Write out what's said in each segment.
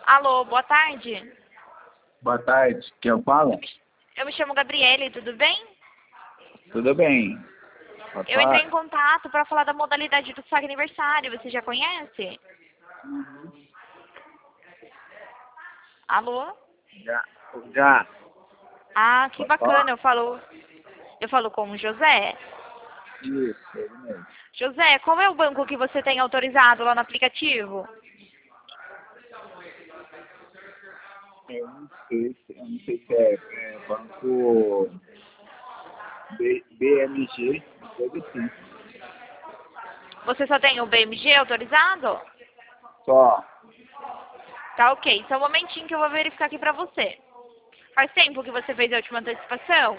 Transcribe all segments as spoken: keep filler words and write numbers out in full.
Alô, boa tarde. Boa tarde, quem fala? Eu me chamo Gabriele, tudo bem? Tudo bem? Boa Eu entrei em tarde. contato para falar da modalidade do saque aniversário, você já conhece? Alô? Já, já. Ah, que Pode falar? bacana, eu falo, eu falo com o José. Isso, ele mesmo. José, qual é o banco que você tem autorizado lá no aplicativo? Eu não sei se, eu não sei se é, é banco B, BMG, coisa assim. Você só tem o B M G autorizado? Só, Tá ok, só um momentinho que eu vou verificar aqui pra você. Faz tempo que você fez a última antecipação?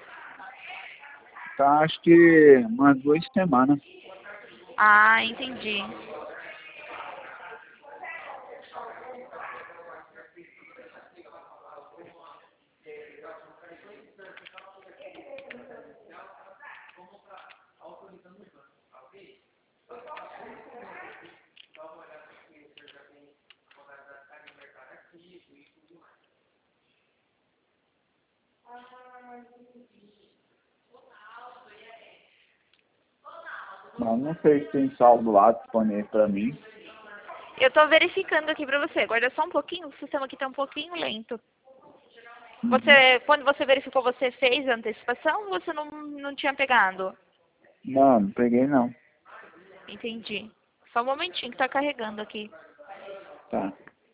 tá, acho que umas duas semanas. Ah, entendi. Mas não sei se tem saldo lá disponível para mim. Eu tô verificando aqui pra você. Guarda só um pouquinho, o sistema aqui tá um pouquinho lento. Uhum. Você, quando você verificou, você fez a antecipação ou você não, não tinha pegado? Não, não peguei não. Entendi. Só um momentinho que tá carregando aqui. Tá.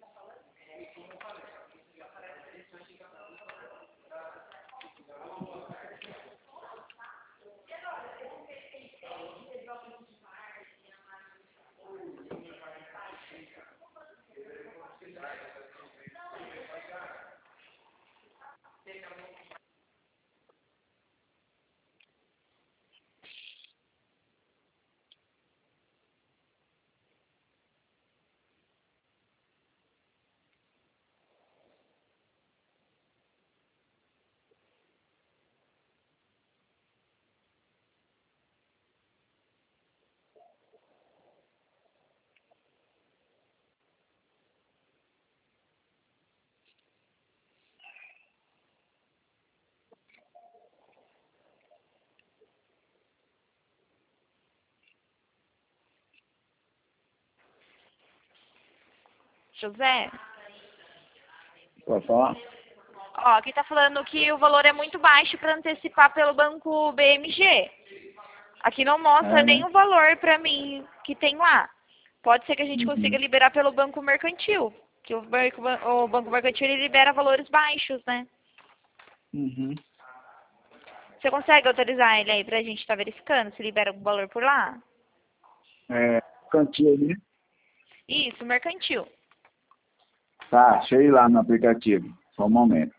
José? Pode falar? Ó, aqui tá falando que o valor é muito baixo para antecipar pelo banco B M G. Aqui não mostra É, né? nenhum valor pra mim que tem lá. Pode ser que a gente consiga Uhum. liberar pelo banco mercantil. Que o banco, o banco mercantil ele libera valores baixos, né? Uhum. Você consegue autorizar ele aí pra gente estar verificando se libera algum valor por lá? É, cantinho ali. Isso, mercantil. Tá, achei lá no aplicativo. Só um momento.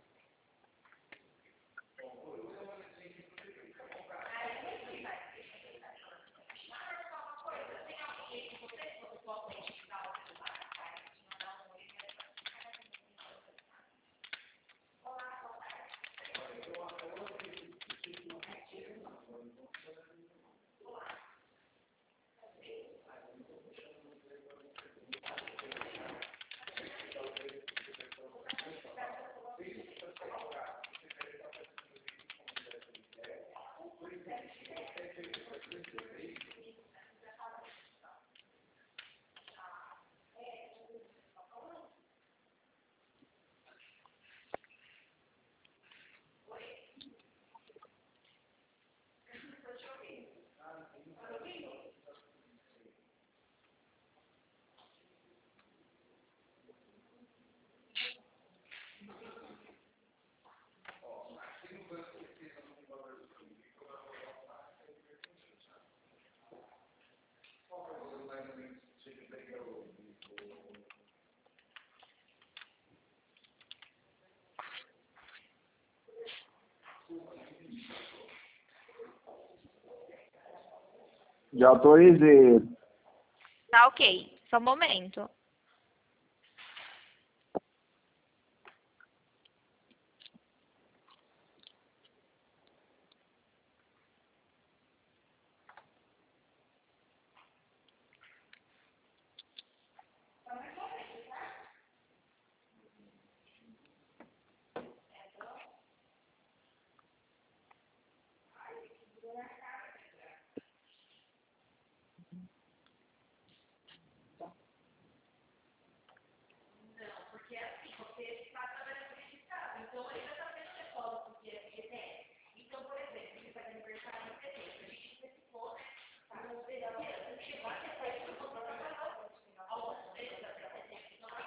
Já autorizei. Tá ok. Só um momento.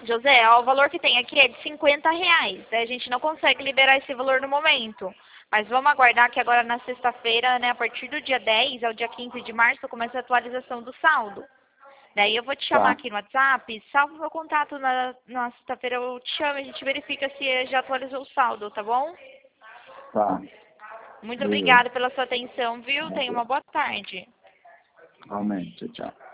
José, ó, o valor que tem aqui é de cinquenta reais. A gente não consegue liberar esse valor no momento. Mas vamos aguardar que agora na sexta-feira, né, a partir do dia dez ao dia quinze de março, começa a atualização do saldo. Daí eu vou te chamar Tá, aqui no WhatsApp, salva o meu contato na, na sexta-feira, eu te chamo e a gente verifica se já atualizou o saldo, tá bom? tá. Muito Beleza. obrigada pela sua atenção, viu? Tenha uma boa tarde. Realmente, tchau, tchau.